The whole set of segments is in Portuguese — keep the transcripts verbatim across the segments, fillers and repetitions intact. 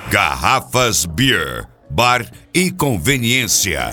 Garrafas Beer, bar e conveniência.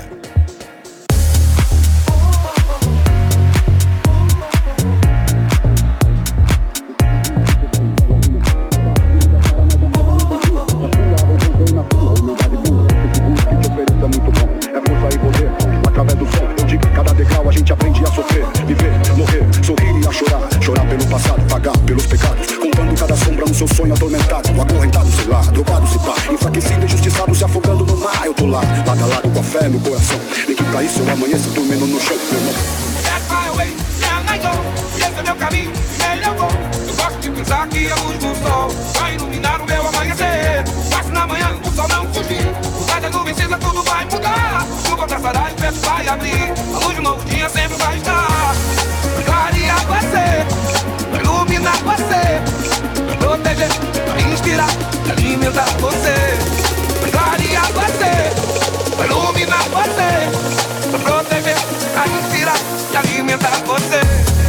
Seu sonho atormentado, acorrentado, sei lá, drogado, se pá, enfraquecido, injustiçado, se afogando no mar. Eu tô lá, lado a lado com a fé no coração. Nem que pra isso eu amanheça dormindo no chão, meu irmão. That's my way, now I go. Esse é meu caminho, nele eu vou. Eu gosto de pensar que a luz do sol vai iluminar o meu amanhecer. Passe na manhã, o sol não fugir. O sai da nuvem cinza, tudo vai mudar. Chuva passará e o peço vai abrir. A luz de um novo dia sempre vai estar. Vai clarear você, vai iluminar você, proteger, vai inspirar, vai alimentar você. Vai clarear você, vai iluminar você, vai proteger, vai inspirar e alimentar você.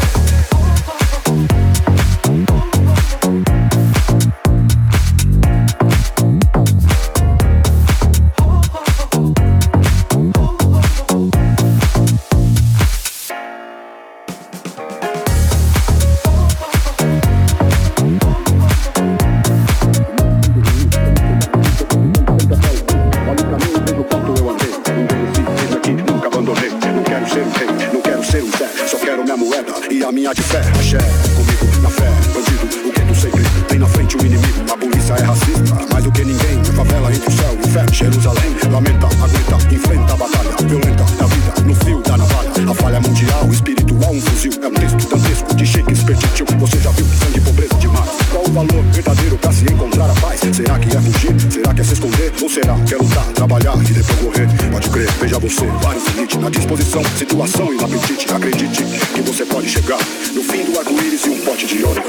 De fé, axé, comigo na fé, bandido, o gueto sempre tem na frente o inimigo. A polícia é racista, mais do que ninguém. Favela entre o céu e o inferno, Jerusalém. Lamenta, aguenta, enfrenta a batalha violenta da vida, no fio da navalha. A falha mundial, espiritual, um fuzil. É um texto dantesco de Shakespeare, tio. Você já viu sangue e pobreza demais? Qual o valor verdadeiro pra se encontrar a paz? Será que é fugir? Será que é se esconder? Ou será que é lutar, trabalhar e depois morrer? Pode crer, veja você, vários limites na disposição, situação e no apetite. Acredite que você pode chegar no fim do arco-íris e um pote de ouro.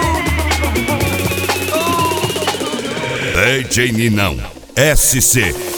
D J Ninão, S C.